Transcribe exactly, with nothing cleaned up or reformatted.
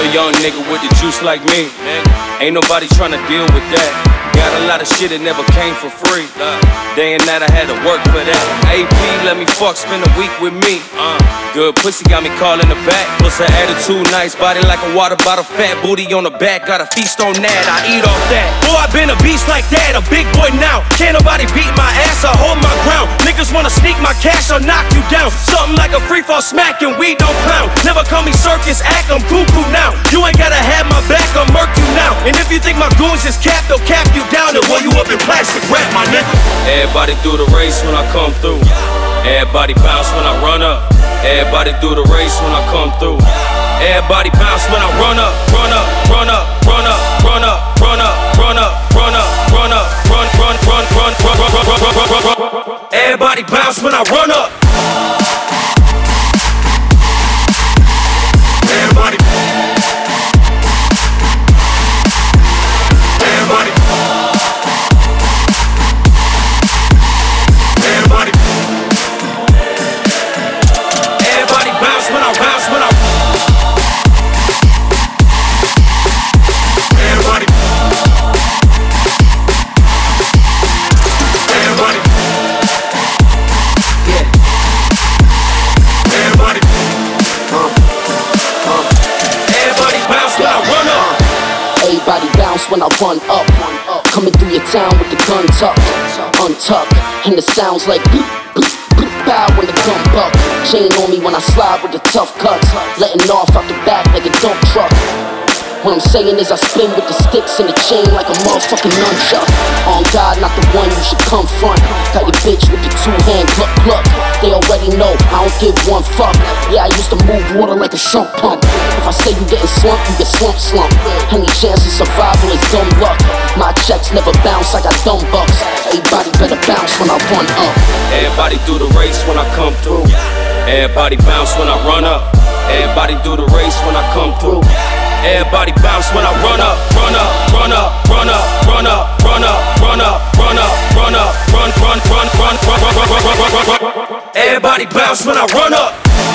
young nigga with the juice like me. Ain't nobody tryna deal with that. Got a lot of shit that never came for free. Day and night I had to work for that. A P let me fuck, spend a week with me. uh, Good pussy got me calling the back. Plus her attitude nice, body like a water bottle, fat booty on the back. Got a feast on that, I eat off that. Boy, I been a beast like that, a big boy now. Can't nobody beat my ass or hold my ground. Niggas wanna sneak my cash or knock you down. Something like a free fall smack and we don't clown. Never call me circus act, I'm cuckoo now. You ain't gotta have my back, I'll murk you now. And if you think my goons is capped, they'll cap you down and roll you up in plastic wrap, my nigga. Everybody do the race when I come through. Everybody bounce when I run up. Everybody do the race when I come through. Everybody bounce when I run up, run up, run up, run up, run up, run up, run up, run up, run up, run, run, run, run, run, run, run, run, run, run, run. Everybody bounce when I run up. Everybody. Everybody. Everybody. Everybody bounce when I bounce when I. Everybody. Everybody. Yeah. Everybody. Uh, uh. Everybody bounce when I run up. Everybody bounce when I run up. Coming through your town with the gun tucked, untucked, and the sounds like beep, beep, beep, bow when the gun buck. Chain on me when I slide with the tough cuts, letting off out the back like a dump truck. What I'm saying is I spin with the sticks and the chain like a motherfucking nunchuck. On God, not the one you should come front. Got your bitch with the two-hand cluck cluck. They already know I don't give one fuck. Yeah, I used to move water like a sump pump. If I say you getting slumped, you get slump slump. Any chance of survival is dumb luck. My checks never bounce, I got dumb bucks. Everybody better bounce when I run up. Everybody do the race when I come through. Everybody bounce when I run up. Everybody do the race when I come through. Everybody bounce when I run up, run up, run up, run up, run up, run up, run up, run up, run up, run, run, run, run, run, run, run, run, run, run. Everybody bounce when I run up.